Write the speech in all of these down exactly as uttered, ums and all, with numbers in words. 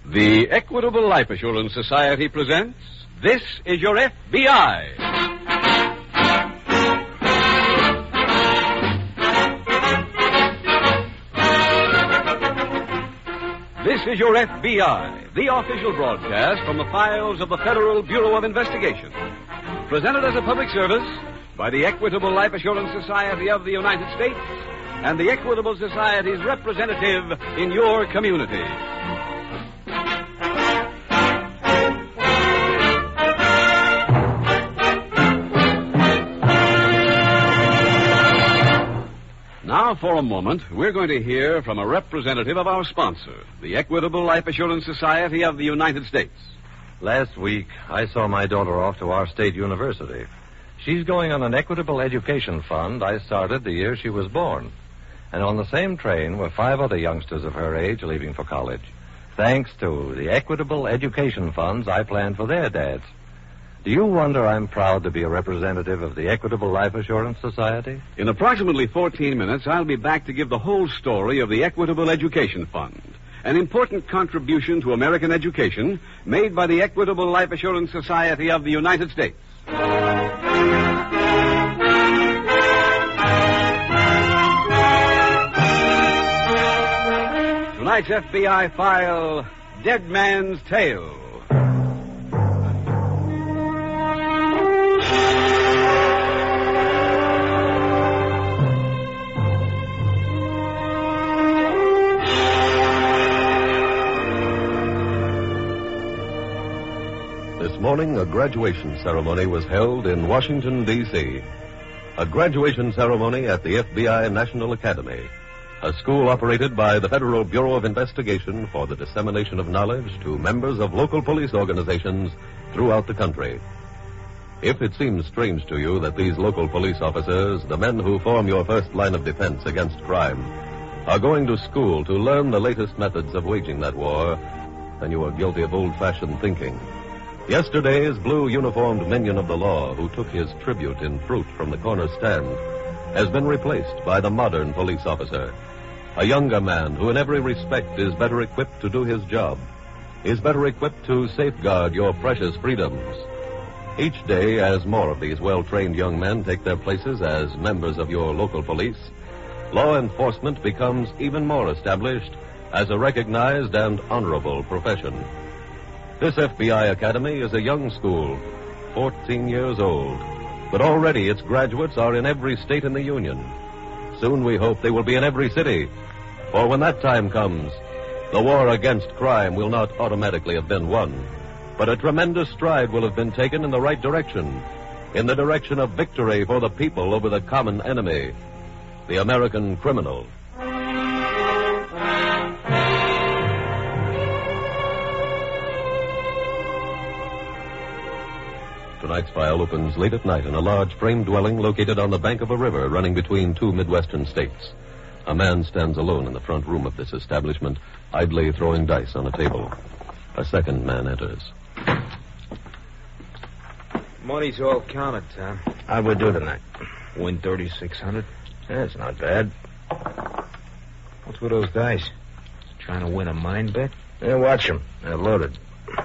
The Equitable Life Assurance Society presents This Is Your F B I. This is Your F B I, the official broadcast from the files of the Federal Bureau of Investigation. Presented as a public service by the Equitable Life Assurance Society of the United States and the Equitable Society's representative in your community. Now, for a moment, we're going to hear from a representative of our sponsor, the Equitable Life Assurance Society of the United States. Last week, I saw my daughter off to our state university. She's going on an Equitable Education Fund I started the year she was born. And on the same train were five other youngsters of her age leaving for college, thanks to the Equitable Education Funds I planned for their dads. Do you wonder I'm proud to be a representative of the Equitable Life Assurance Society? In approximately fourteen minutes, I'll be back to give the whole story of the Equitable Education Fund, an important contribution to American education made by the Equitable Life Assurance Society of the United States. Tonight's F B I file, Dead Man's Tale. This morning, a graduation ceremony was held in Washington, D C A graduation ceremony at the F B I National Academy, a school operated by the Federal Bureau of Investigation for the dissemination of knowledge to members of local police organizations throughout the country. If it seems strange to you that these local police officers, the men who form your first line of defense against crime, are going to school to learn the latest methods of waging that war, then you are guilty of old-fashioned thinking. Yesterday's blue-uniformed minion of the law who took his tribute in fruit from the corner stand has been replaced by the modern police officer, a younger man who in every respect is better equipped to do his job, is better equipped to safeguard your precious freedoms. Each day, as more of these well-trained young men take their places as members of your local police, law enforcement becomes even more established as a recognized and honorable profession. This F B I Academy is a young school, fourteen years old, but already its graduates are in every state in the Union. Soon we hope they will be in every city, for when that time comes, the war against crime will not automatically have been won, but a tremendous stride will have been taken in the right direction, in the direction of victory for the people over the common enemy, the American criminal. Tonight's file opens late at night in a large frame dwelling located on the bank of a river running between two Midwestern states. A man stands alone in the front room of this establishment, idly throwing dice on a table. A second man enters. Money's all counted, Tom. How'd we do tonight? Win thirty-six hundred. That's not bad. What's with those dice? Trying to win a mine bet? Yeah, watch them. They're loaded.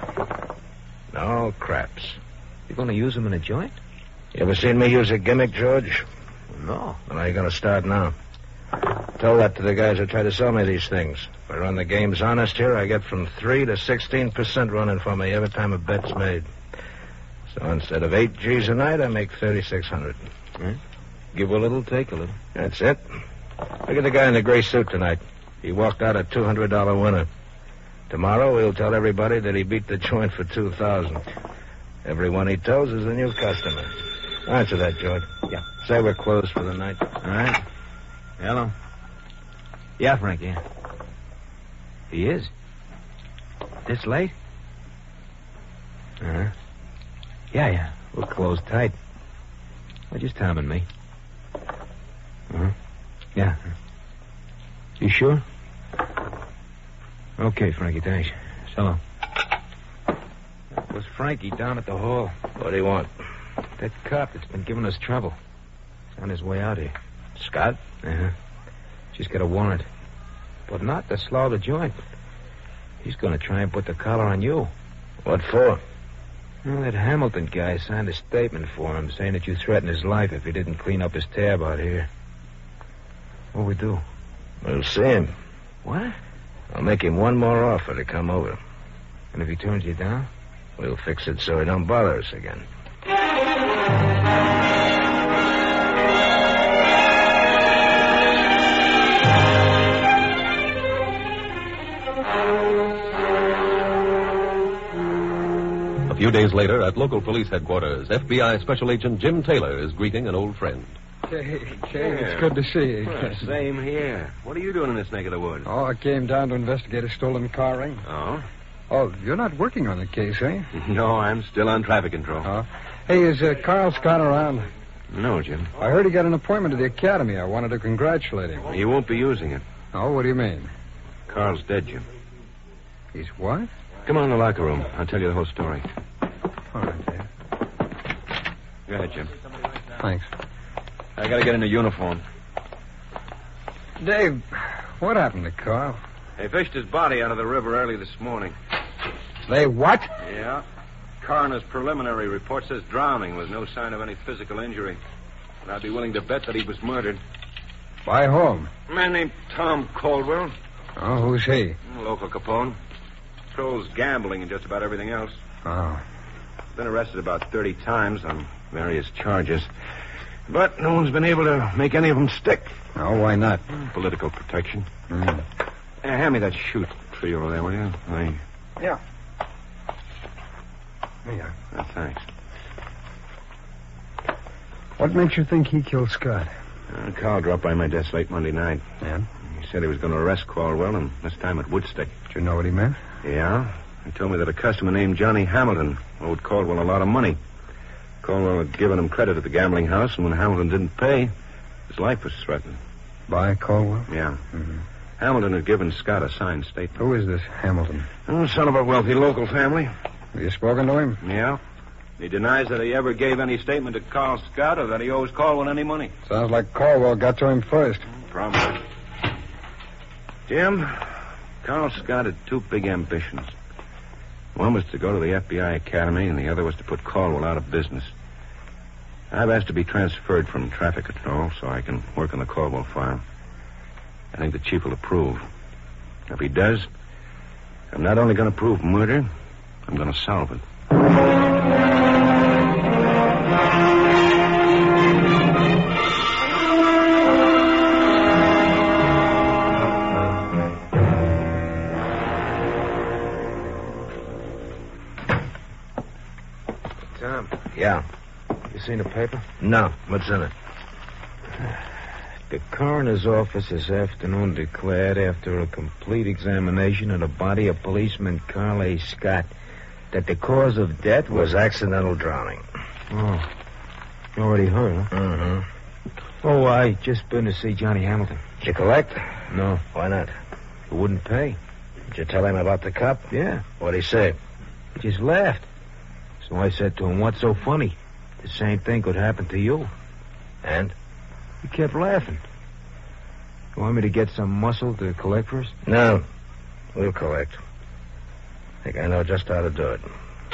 No craps. You going to use them in a joint? You ever seen me use a gimmick, George? No. Well, how you going to start now? Tell that to the guys who try to sell me these things. If I run the games honest here, I get from three to sixteen percent running for me every time a bet's made. So instead of eight G's a night, I make thirty-six hundred. Hmm? Give a little, take a little. That's it. Look at the guy in the gray suit tonight. He walked out a two hundred dollars winner. Tomorrow, he'll tell everybody that he beat the joint for two thousand dollars. Everyone he tells is a new customer. Answer that, George. Yeah. Say we're closed for the night. All right. Hello. Yeah, Frank, yeah. He is? This late? Uh-huh. Yeah, yeah. We'll close tight. Well, just Tom and me. Uh-huh. Yeah. You sure? Okay, Frankie, thanks. So long. That was Frankie down at the hall. What do you want? That cop that's been giving us trouble. He's on his way out here. Scott? Uh-huh. Just got a warrant. But not to slow the joint. He's going to try and put the collar on you. What for? Well, that Hamilton guy signed a statement for him saying that you threatened his life if he didn't clean up his tab out here. What we do? We'll see him. What? I'll make him one more offer to come over. And if he turns you down? We'll fix it so he don't bother us again. A few days later, at local police headquarters, F B I Special Agent Jim Taylor is greeting an old friend. Hey, Jay, it's good to see you. Well, same here. What are you doing in this neck of the woods? Oh, I came down to investigate a stolen car ring. Oh? Oh, you're not working on the case, eh? No, I'm still on traffic control. Oh. Hey, is uh, Carl Scott around? No, Jim. I heard he got an appointment at the academy. I wanted to congratulate him. He won't be using it. Oh, what do you mean? Carl's dead, Jim. He's what? Come on in the locker room. I'll tell you the whole story. All right, Dave. Go ahead, Jim. Thanks. I gotta get in a uniform. Dave, what happened to Carl? They fished his body out of the river early this morning. They what? Yeah. Coroner's preliminary report says drowning with no sign of any physical injury. But I'd be willing to bet that he was murdered. By whom? A man named Tom Caldwell. Oh, who's he? A local Capone. Controls gambling and just about everything else. Oh. Been arrested about thirty times on various charges. But no one's been able to make any of them stick. Oh, why not? Political protection. Mm. Uh, hand me that chute tree over there, will you? I... Yeah. Yeah. Uh, thanks. What makes you think he killed Scott? Uh, Carl dropped by my desk late Monday night. Yeah? He said he was going to arrest Caldwell, and this time at Woodstick. Did you know what he meant? Yeah. He told me that a customer named Johnny Hamilton owed Caldwell a lot of money. Caldwell had given him credit at the gambling house, and when Hamilton didn't pay, his life was threatened. By Caldwell? Yeah. Mm-hmm. Hamilton had given Scott a signed statement. Who is this Hamilton? Oh, son of a wealthy local family. Have you spoken to him? Yeah. He denies that he ever gave any statement to Carl Scott or that he owes Caldwell any money. Sounds like Caldwell got to him first. Probably. Jim, Carl Scott had two big ambitions. One was to go to the F B I Academy, and the other was to put Caldwell out of business. I've asked to be transferred from traffic control so I can work on the Caldwell file. I think the chief will approve. If he does, I'm not only going to prove murder, I'm going to solve it. Tom, Yeah. you seen the paper? No. What's in it? The coroner's office this afternoon declared, after a complete examination of the body of policeman Carl A. Scott, that the cause of death was... Was accidental drowning. Oh, you already heard, huh? Mm-hmm. Oh, I just been to see Johnny Hamilton. Did you collect? No, Why not? he wouldn't pay. Did you tell him about the cop? Yeah, What'd he say? he just laughed. So I said to him, what's so funny? The same thing could happen to you. And? He kept laughing. You want me to get some muscle to collect for us? No. We'll collect. Think I know just how to do it.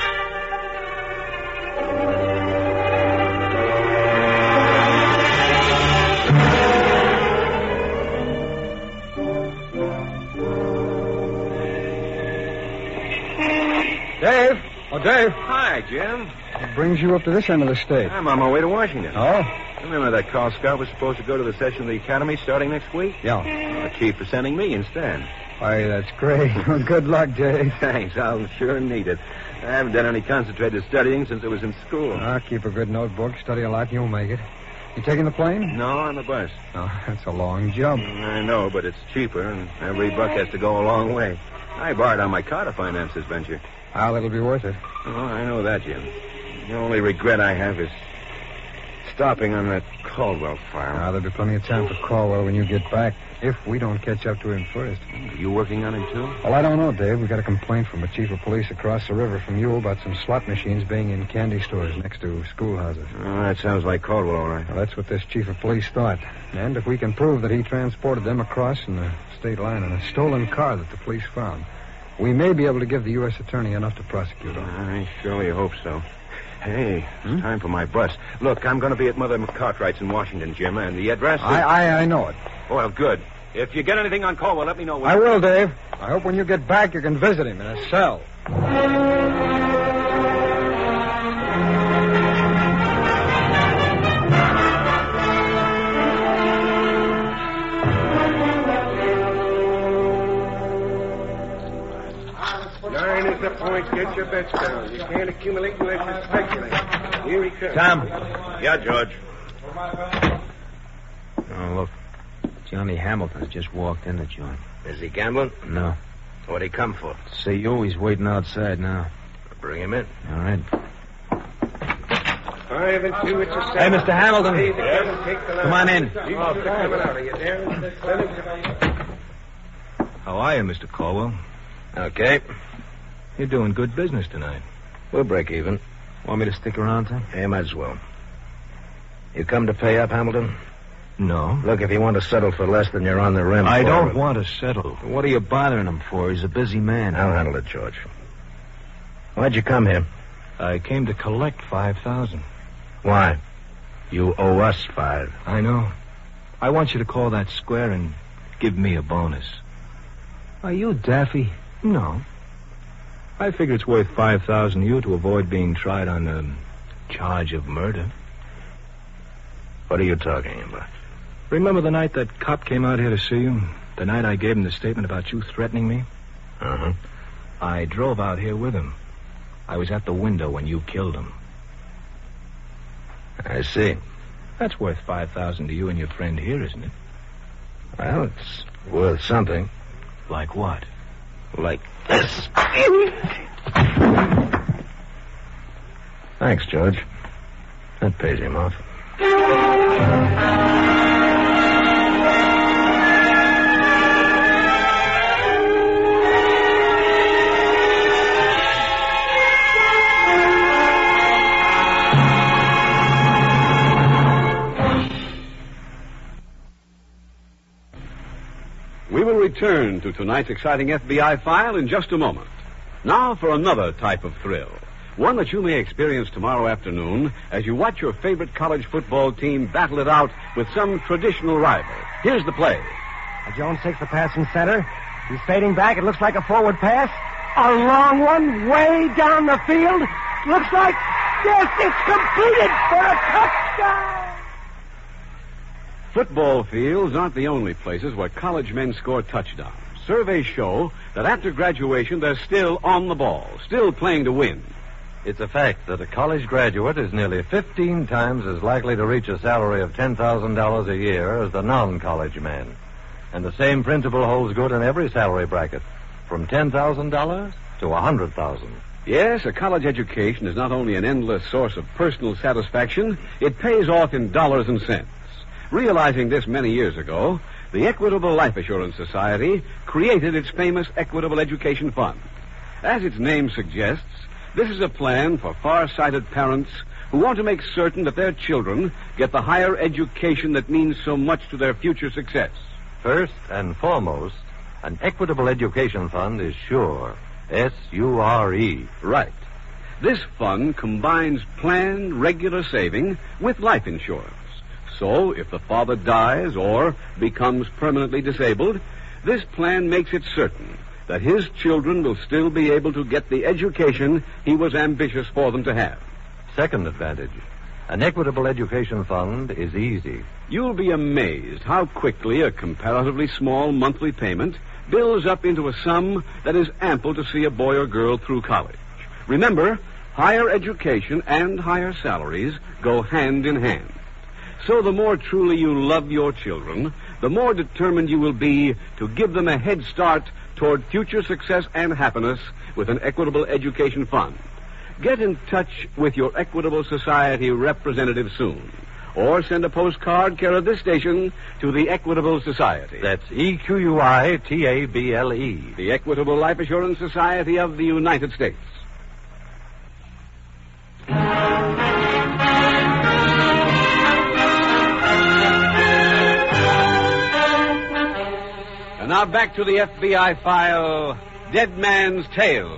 Dave? Oh, Dave. Hi, Jim. What brings you up to this end of the state? I'm on my way to Washington. Oh? Remember that Carl Scott was supposed to go to the session of the Academy starting next week? Yeah. The chief is sending me instead. Why, that's great. Well, good luck, Dave. Thanks. I'll sure need it. I haven't done any concentrated studying since I was in school. Ah, keep a good notebook, study a lot, and you'll make it. You taking the plane? No, on the bus. Oh, that's a long jump. I know, but it's cheaper, and every buck has to go a long way. I borrowed on my car to finance this venture. Well, it'll be worth it. Oh, I know that, Jim. The only regret I have is stopping on that Caldwell file. Now, there'll be plenty of time for Caldwell when you get back, if we don't catch up to him first. Are you working on him, too? Well, I don't know, Dave. We got a complaint from a chief of police across the river from you about some slot machines being in candy stores next to schoolhouses. Oh, that sounds like Caldwell, all right. Well, that's what this chief of police thought. And if we can prove that he transported them across in the state line in a stolen car that the police found, we may be able to give the U S attorney enough to prosecute him. I surely hope so. Hey, it's hmm? time for my bus. Look, I'm going to be at Mother McCartwright's in Washington, Jim, and the address is... I, I, I know it. Well, good. If you get anything on Caldwell, let me know. When... I will, Dave. I hope when you get back, you can visit him in a cell. Nine is the point. Get your bets down. You can't accumulate unless you speculate. Here he comes. Tom. Yeah, George. Oh, look. Johnny Hamilton's just walked in the joint. Is he gambling? No. What'd he come for? See you. He's waiting outside now. Bring him in. All right. Five and two, it's a seven. Hey, Mister Hamilton. Hey, yes. Come on in. Oh, thanks. How are you, Mister Caldwell? Okay. You're doing good business tonight. We'll break even. Want me to stick around, Tom? Yeah, might as well. You come to pay up, Hamilton? No. Look, if you want to settle for less than you're on the rim I for... don't want to settle. What are you bothering him for? He's a busy man. I'll handle it, George. Why'd you come here? I came to collect five thousand. Why? You owe us five. I know. I want you to call that square and give me a bonus. Are you daffy? No. I figure it's worth five thousand to you to avoid being tried on a charge of murder. What are you talking about? Remember the night that cop came out here to see you? The night I gave him the statement about you threatening me? Uh-huh. I drove out here with him. I was at the window when you killed him. I see. That's worth five thousand to you and your friend here, isn't it? Well, it's worth something. Like what? Like this. Thanks, George. That pays him off. We will return to tonight's exciting F B I file in just a moment. Now for another type of thrill. One that you may experience tomorrow afternoon as you watch your favorite college football team battle it out with some traditional rival. Here's the play. Jones takes the pass from center. He's fading back. It looks like a forward pass. A long one way down the field. Looks like, yes, it's completed for a touchdown. Football fields aren't the only places where college men score touchdowns. Surveys show that after graduation, they're still on the ball, still playing to win. It's a fact that a college graduate is nearly fifteen times as likely to reach a salary of ten thousand dollars a year as the non-college man. And the same principle holds good in every salary bracket, from ten thousand dollars to one hundred thousand dollars. Yes, a college education is not only an endless source of personal satisfaction, it pays off in dollars and cents. Realizing this many years ago, the Equitable Life Assurance Society created its famous Equitable Education Fund. As its name suggests, this is a plan for far-sighted parents who want to make certain that their children get the higher education that means so much to their future success. First and foremost, an Equitable Education Fund is SURE. S U R E. Right. This fund combines planned regular saving with life insurance. So, if the father dies or becomes permanently disabled, this plan makes it certain that his children will still be able to get the education he was ambitious for them to have. Second advantage, an Equitable Education Fund is easy. You'll be amazed how quickly a comparatively small monthly payment builds up into a sum that is ample to see a boy or girl through college. Remember, higher education and higher salaries go hand in hand. So the more truly you love your children, the more determined you will be to give them a head start toward future success and happiness with an Equitable Education Fund. Get in touch with your Equitable Society representative soon. Or send a postcard care of this station to the Equitable Society. That's E Q U I T A B L E. The Equitable Life Assurance Society of the United States. And now back to the F B I file, Dead Man's Tale.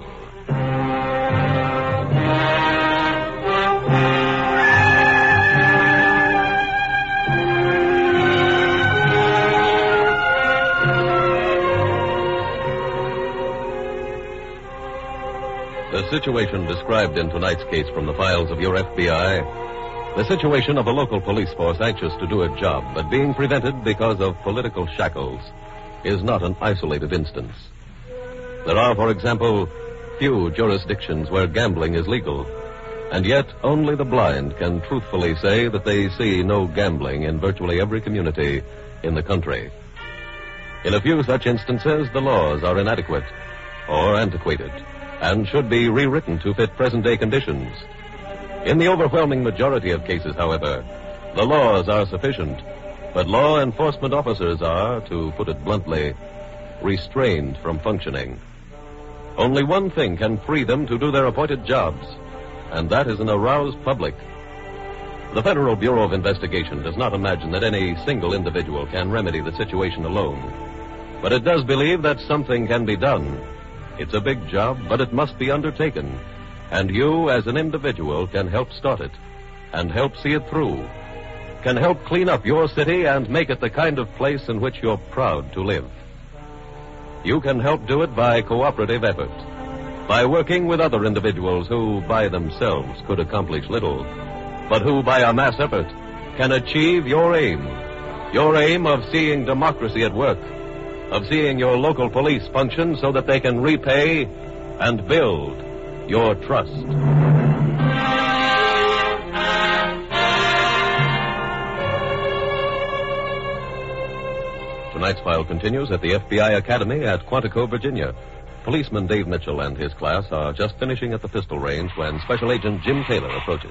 The situation described in tonight's case from the files of your F B I, the situation of a local police force anxious to do a job, but being prevented because of political shackles, is not an isolated instance. There are, for example, few jurisdictions where gambling is legal, and yet only the blind can truthfully say that they see no gambling in virtually every community in the country. In a few such instances, the laws are inadequate or antiquated, and should be rewritten to fit present-day conditions. In the overwhelming majority of cases, however, the laws are sufficient, but law enforcement officers are, to put it bluntly, restrained from functioning. Only one thing can free them to do their appointed jobs, and that is an aroused public. The Federal Bureau of Investigation does not imagine that any single individual can remedy the situation alone, but it does believe that something can be done. It's a big job, but it must be undertaken. And you, as an individual, can help start it and help see it through. Can help clean up your city and make it the kind of place in which you're proud to live. You can help do it by cooperative effort, by working with other individuals who, by themselves, could accomplish little, but who, by a mass effort, can achieve your aim. Your aim of seeing democracy at work, of seeing your local police function so that they can repay and build your trust. Tonight's file continues at the F B I Academy at Quantico, Virginia. Policeman Dave Mitchell and his class are just finishing at the pistol range when Special Agent Jim Taylor approaches.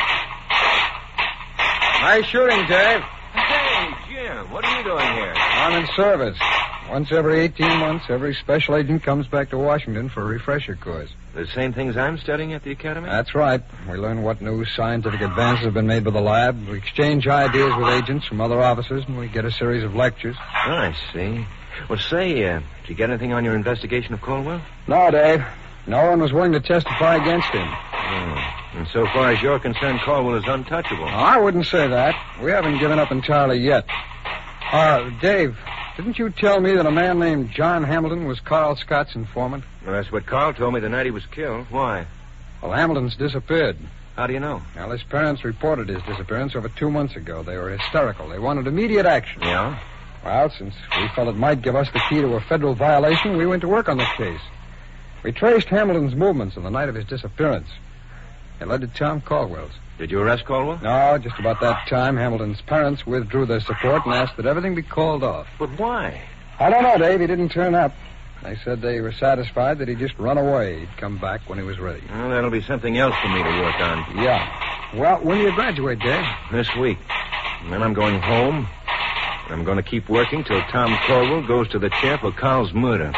Nice shooting, Dave. Hey, Jim, what are you doing here? I'm in service. Once every eighteen months, every special agent comes back to Washington for a refresher course. The same things I'm studying at the academy? That's right. We learn what new scientific advances have been made by the lab. We exchange ideas with agents from other offices, and we get a series of lectures. Oh, I see. Well, say, uh, did you get anything on your investigation of Caldwell? No, Dave. No one was willing to testify against him. Oh. And so far as you're concerned, Caldwell is untouchable. No, I wouldn't say that. We haven't given up entirely yet. Uh, Dave, didn't you tell me that a man named John Hamilton was Carl Scott's informant? Well, that's what Carl told me the night he was killed. Why? Well, Hamilton's disappeared. How do you know? Well, his parents reported his disappearance over two months ago. They were hysterical. They wanted immediate action. Yeah? Well, since we felt it might give us the key to a federal violation, we went to work on the case. We traced Hamilton's movements on the night of his disappearance. It led to Tom Caldwell's. Did you arrest Caldwell? No, just about that time, Hamilton's parents withdrew their support and asked that everything be called off. But why? I don't know, Dave. He didn't turn up. They said they were satisfied that he'd just run away. He'd come back when he was ready. Well, that'll be something else for me to work on. Yeah. Well, when do you graduate, Dave? This week. And then I'm going home. I'm going to keep working till Tom Caldwell goes to the chair for Carl's murder.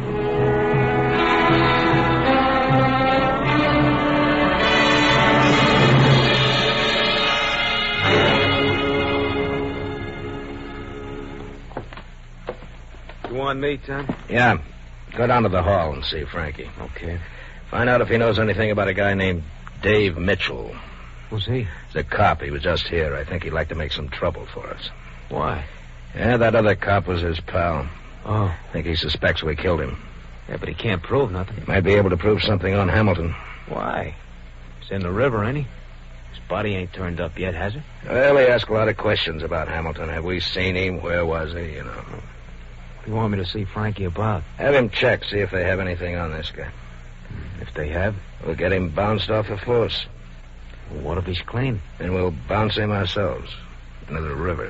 You want me, Tom? Yeah. Go down to the hall and see Frankie. Okay. Find out if he knows anything about a guy named Dave Mitchell. Who's he? He's a cop. He was just here. I think he'd like to make some trouble for us. Why? Yeah, that other cop was his pal. Oh. I think he suspects we killed him. Yeah, but he can't prove nothing. He might be able to prove something on Hamilton. Why? He's in the river, ain't he? His body ain't turned up yet, has it? Well, he asked a lot of questions about Hamilton. Have we seen him? Where was he? You know. You want me to see Frankie about? Have him check, see if they have anything on this guy. If they have? We'll get him bounced off the force. Well, what if he's clean? Then we'll bounce him ourselves into the river.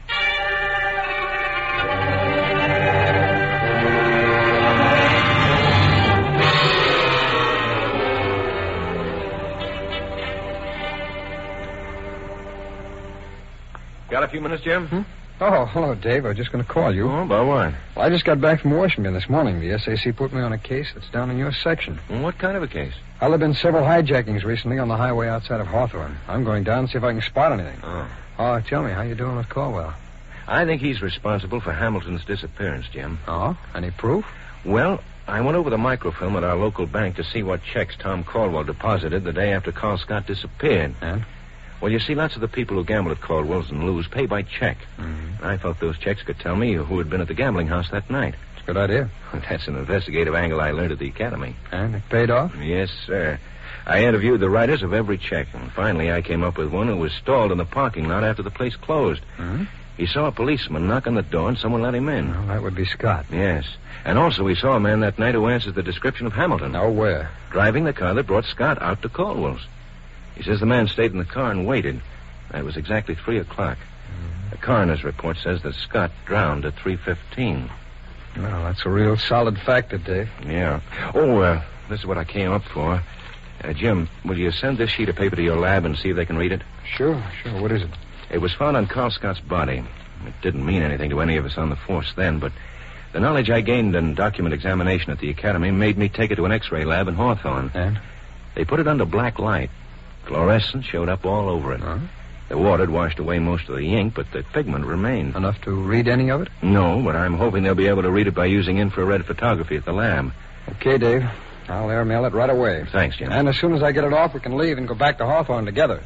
Got a few minutes, Jim? Hmm? Oh, hello, Dave. I was just going to call you. Oh, about what? Well, I just got back from Washington this morning. The S A C put me on a case that's down in your section. Well, what kind of a case? Well, there have been several hijackings recently on the highway outside of Hawthorne. I'm going down to see if I can spot anything. Oh. Oh, tell me, how you doing with Caldwell? I think he's responsible for Hamilton's disappearance, Jim. Oh? Any proof? Well, I went over the microfilm at our local bank to see what checks Tom Caldwell deposited the day after Carl Scott disappeared. And? Well, you see, lots of the people who gamble at Caldwell's and lose pay by check. Mm-hmm. I felt those checks could tell me who had been at the gambling house that night. It's a good idea. That's an investigative angle I learned at the academy. And it paid off? Yes, sir. I interviewed the writers of every check, and finally I came up with one who was stalled in the parking lot after the place closed. Mm-hmm. He saw a policeman knock on the door, and someone let him in. Well, that would be Scott. Yes. And also he saw a man that night who answers the description of Hamilton. Now, where? Driving the car that brought Scott out to Caldwell's. He says the man stayed in the car and waited. It was exactly three o'clock. Mm-hmm. The coroner's report says that Scott drowned at three fifteen. Well, that's a real solid factor, Dave. Yeah. Oh, uh, this is what I came up for. Uh, Jim, will you send this sheet of paper to your lab and see if they can read it? Sure, sure. What is it? It was found on Carl Scott's body. It didn't mean anything to any of us on the force then, but the knowledge I gained in document examination at the academy made me take it to an X-ray lab in Hawthorne. And? They put it under black light. Fluorescence showed up all over it. Huh? The water had washed away most of the ink, but the pigment remained. Enough to read any of it? No, but I'm hoping they'll be able to read it by using infrared photography at the lab. Okay, Dave. I'll airmail it right away. Thanks, Jim. And as soon as I get it off, we can leave and go back to Hawthorne together.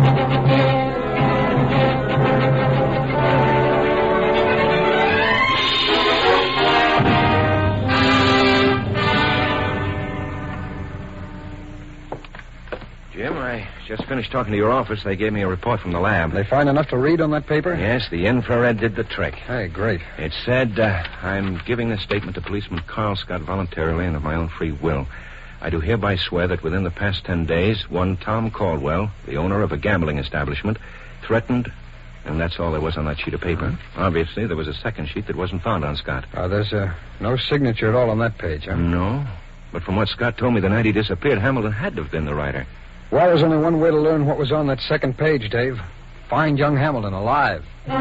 Jim, I just finished talking to your office. They gave me a report from the lab. They find enough to read on that paper? Yes, the infrared did the trick. Hey, great. It said, uh, I'm giving this statement to policeman Carl Scott voluntarily and of my own free will. I do hereby swear that within the past ten days, one Tom Caldwell, the owner of a gambling establishment, threatened... And that's all there was on that sheet of paper. Mm-hmm. Obviously, there was a second sheet that wasn't found on Scott. Uh, there's uh, no signature at all on that page, huh? No. But from what Scott told me the night he disappeared, Hamilton had to have been the writer. Well, there's only one way to learn what was on that second page, Dave. Find young Hamilton alive.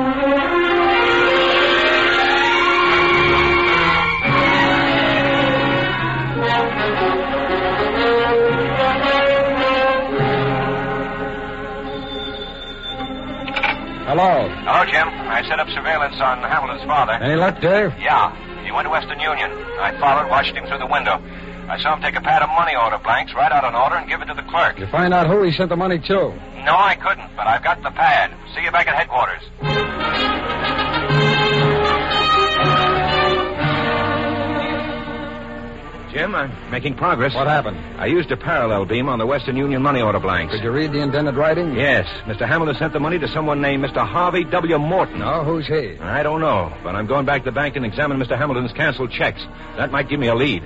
Hello. Hello, Jim. I set up surveillance on Hamilton's father. Any luck, Dave? Yeah. He went to Western Union. I followed, watched him through the window. I saw him take a pad of money order blanks, write out an order, and give it to the clerk. You find out who he sent the money to? No, I couldn't, but I've got the pad. See you back at headquarters. Jim, I'm making progress. What happened? I used a parallel beam on the Western Union money order blanks. Could you read the indented writing? Yes. Mister Hamilton sent the money to someone named Mister Harvey W. Morton. No, who's he? I don't know, but I'm going back to the bank and examine Mister Hamilton's canceled checks. That might give me a lead.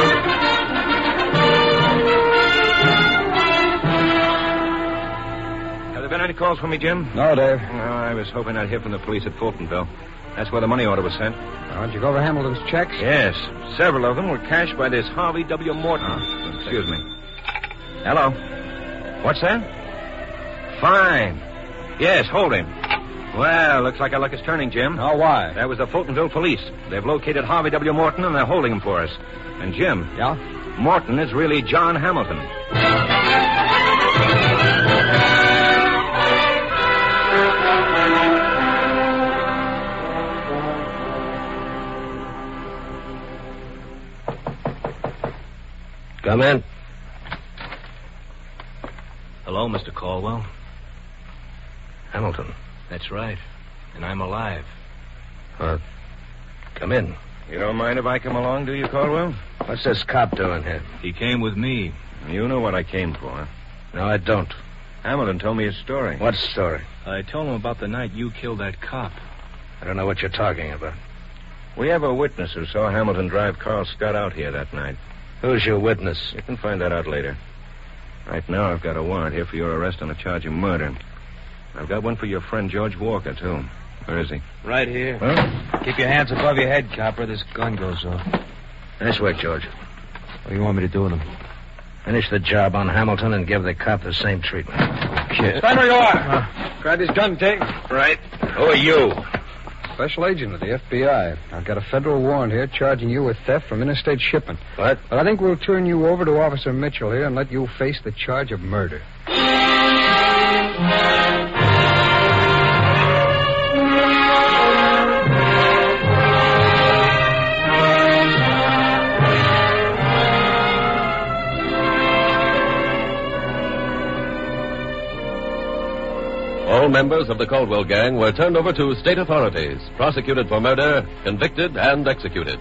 Have there been any calls for me, Jim? No, Dave. No, I was hoping I'd hear from the police at Fultonville. That's where the money order was sent. Uh, did you go over Hamilton's checks? Yes. Several of them were cashed by this Harvey W. Morton. Oh, excuse me. Hello. What's that? Fine. Yes, hold him. Well, looks like our luck is turning, Jim. Oh, why? That was the Fultonville police. They've located Harvey W. Morton, and they're holding him for us. And, Jim. Yeah? Morton is really John Hamilton. Come in. Hello, Mister Caldwell. Hamilton. That's right. And I'm alive. Uh, come in. You don't mind if I come along, do you, Caldwell? What's this cop doing here? He came with me. You know what I came for. No, I don't. Hamilton told me his story. What story? I told him about the night you killed that cop. I don't know what you're talking about. We have a witness who saw Hamilton drive Carl Scott out here that night. Who's your witness? You can find that out later. Right now, I've got a warrant here for your arrest on a charge of murder. I've got one for your friend George Walker, too. Where is he? Right here. Huh? Keep your hands above your head, copper. This gun goes off. Nice work, George. What do you want me to do with him? Finish the job on Hamilton and give the cop the same treatment. Kid. Stand where you are. Uh, grab his gun, Dave. Right. Who are you? Special agent of the F B I. I've got a federal warrant here charging you with theft from interstate shipment. What? But I think we'll turn you over to Officer Mitchell here and let you face the charge of murder. members of the Caldwell gang were turned over to state authorities, prosecuted for murder, convicted, and executed.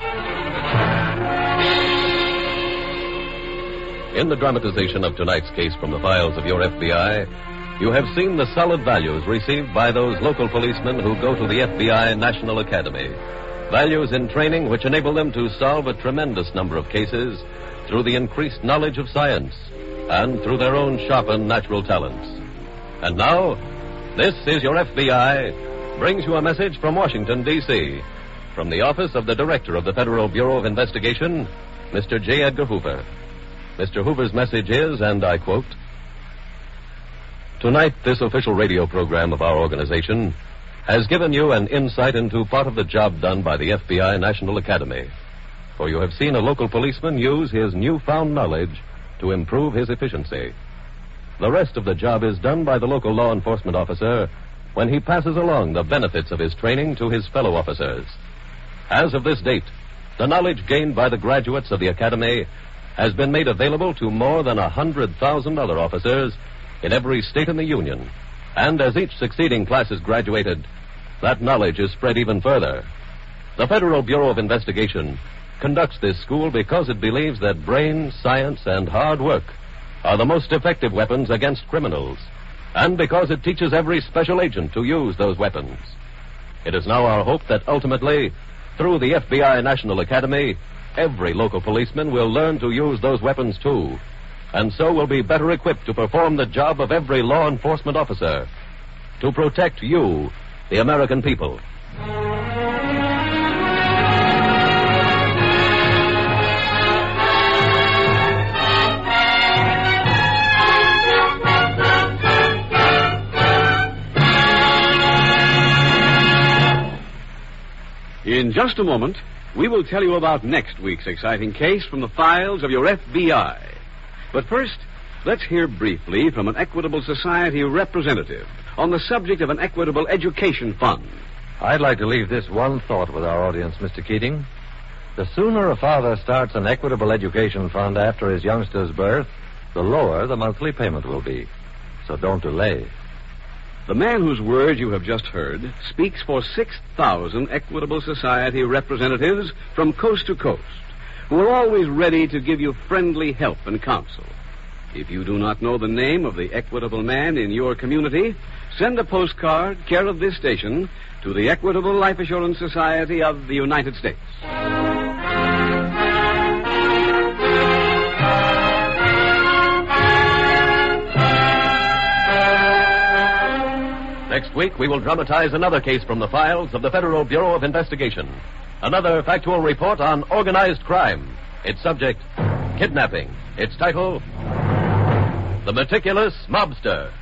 In the dramatization of tonight's case from the files of your F B I, you have seen the solid values received by those local policemen who go to the F B I National Academy. Values in training which enable them to solve a tremendous number of cases through the increased knowledge of science and through their own sharpened natural talents. And now, This Is Your F B I brings you a message from Washington, D C, from the office of the Director of the Federal Bureau of Investigation, Mister J. Edgar Hoover. Mister Hoover's message is, and I quote, "Tonight, this official radio program of our organization has given you an insight into part of the job done by the F B I National Academy. For you have seen a local policeman use his newfound knowledge to improve his efficiency. The rest of the job is done by the local law enforcement officer when he passes along the benefits of his training to his fellow officers. As of this date, the knowledge gained by the graduates of the Academy has been made available to more than one hundred thousand other officers in every state in the Union. And as each succeeding class is graduated, that knowledge is spread even further. The Federal Bureau of Investigation conducts this school because it believes that brain, science, and hard work are the most effective weapons against criminals, and because it teaches every special agent to use those weapons. It is now our hope that ultimately, through the F B I National Academy, every local policeman will learn to use those weapons too, and so will be better equipped to perform the job of every law enforcement officer, to protect you, the American people." In just a moment, we will tell you about next week's exciting case from the files of your F B I. But first, let's hear briefly from an Equitable Society representative on the subject of an Equitable Education Fund. I'd like to leave this one thought with our audience, Mister Keating. The sooner a father starts an Equitable Education Fund after his youngster's birth, the lower the monthly payment will be. So don't delay. The man whose words you have just heard speaks for six thousand Equitable Society representatives from coast to coast, who are always ready to give you friendly help and counsel. If you do not know the name of the equitable man in your community, send a postcard, care of this station, to the Equitable Life Assurance Society of the United States. Next week, we will dramatize another case from the files of the Federal Bureau of Investigation. Another factual report on organized crime. Its subject, kidnapping. Its title, The Meticulous Mobster.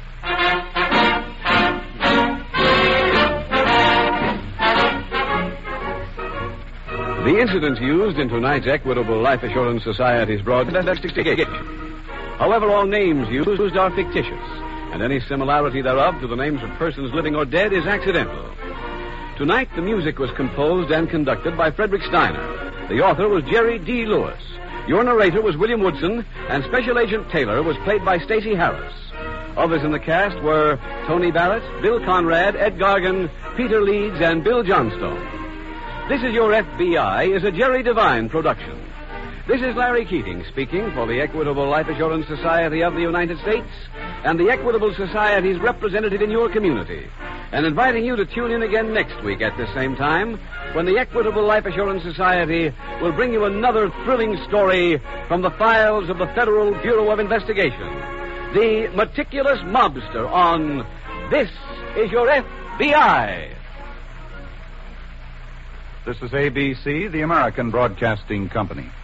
The incidents used in tonight's Equitable Life Assurance Society's broadcast investigation. However, all names used are fictitious, and any similarity thereof to the names of persons living or dead is accidental. Tonight, the music was composed and conducted by Frederick Steiner. The author was Jerry D. Lewis. Your narrator was William Woodson, and Special Agent Taylor was played by Stacey Harris. Others in the cast were Tony Barrett, Bill Conrad, Ed Gargan, Peter Leeds, and Bill Johnstone. This Is Your F B I is a Jerry Devine production. This is Larry Keating speaking for the Equitable Life Assurance Society of the United States and the Equitable Society's representative in your community, and inviting you to tune in again next week at this same time when the Equitable Life Assurance Society will bring you another thrilling story from the files of the Federal Bureau of Investigation, The Meticulous Mobster, on This Is Your F B I. This is A B C, the American Broadcasting Company.